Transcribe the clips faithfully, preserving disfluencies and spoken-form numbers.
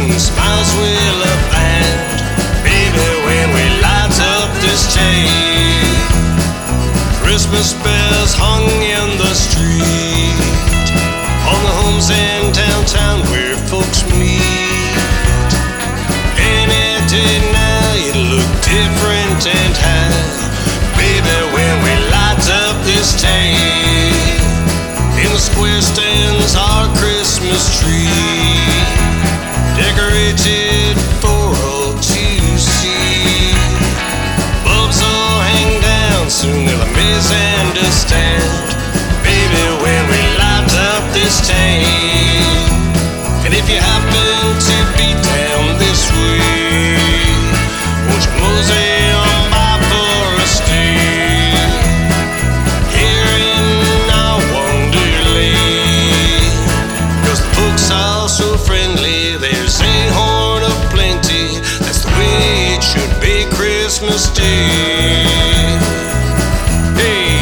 smiles will abound, baby, when we light up this tape. Christmas bells hung in the street, on the homes in downtown where folks meet. Any day now you look different and high, baby, when we light up this tape. In the square stands our Christmas tree, decorated for all to see. Bulbs all hang down, soon they'll amaze and astound, baby, when we light up this tape. And if you happen to be down this way, won't you mosey on by for a stay? Here in our wonderland, 'cause the folks are so friendly, there's a horn of plenty. That's the way it should be Christmas Day. Hey.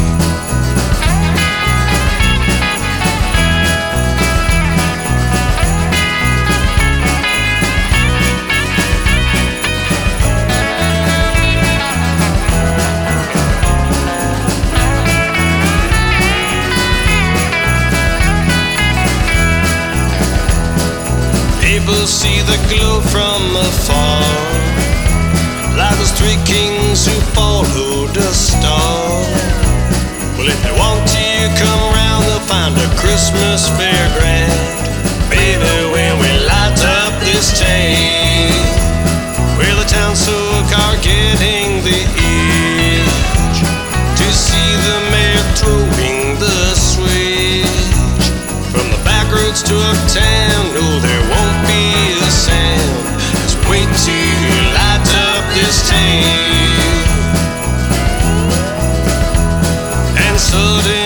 People see the glow from afar, like those three kings who followed a star. Well, if they want to come round, they'll find a Christmas fairground, baby, when we light up this tape. Where the townsfolk are getting the itch to see the mayor throwing the switch. From the back roads to uptown, no, there won't be a sound. Let's wait to light up this tape. And suddenly